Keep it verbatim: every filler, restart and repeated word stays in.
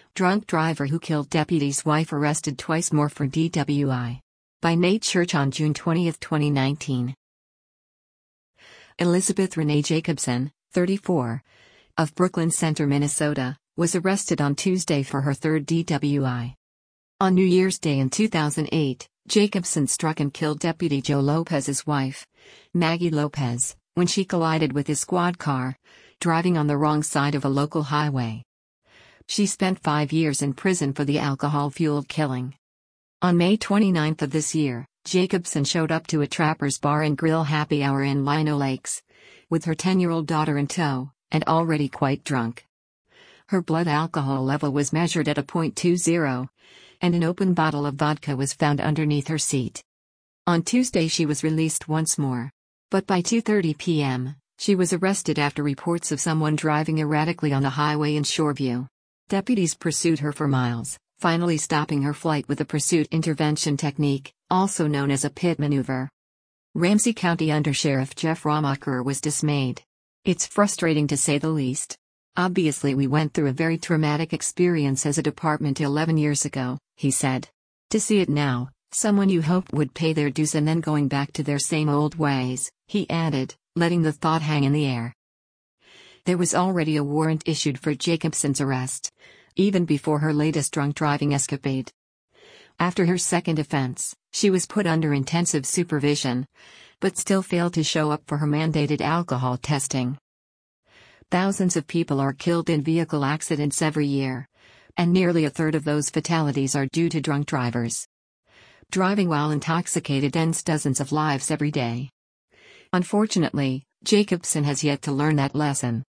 Drunk driver who killed deputy's wife arrested twice more for D W I. By Nate Church on June twentieth, twenty nineteen. Elizabeth Renee Jacobson, thirty-four, of Brooklyn Center, Minnesota, was arrested on Tuesday for her third D W I. On New Year's Day in two thousand eight, Jacobson struck and killed Deputy Joe Lopez's wife, Maggie Lopez, when she collided with his squad car, driving on the wrong side of a local highway. She spent five years in prison for the alcohol-fueled killing. On May twenty-ninth of this year, Jacobson showed up to a Trapper's Bar and Grill happy hour in Lino Lakes, with her ten-year-old daughter in tow, and already quite drunk. Her blood alcohol level was measured at a point two zero, and an open bottle of vodka was found underneath her seat. On Tuesday she was released once more. But by two thirty p m, she was arrested after reports of someone driving erratically on a highway in Shoreview. Deputies pursued her for miles, finally stopping her flight with a pursuit intervention technique, also known as a pit maneuver. Ramsey County Undersheriff Jeff Ramacher was dismayed. "It's frustrating to say the least. Obviously we went through a very traumatic experience as a department eleven years ago," he said. "To see it now, someone you hoped would pay their dues and then going back to their same old ways," he added, letting the thought hang in the air. There was already a warrant issued for Jacobson's arrest, even before her latest drunk driving escapade. After her second offense, she was put under intensive supervision, but still failed to show up for her mandated alcohol testing. Thousands of people are killed in vehicle accidents every year, and nearly a third of those fatalities are due to drunk drivers. Driving while intoxicated ends dozens of lives every day. Unfortunately, Jacobson has yet to learn that lesson.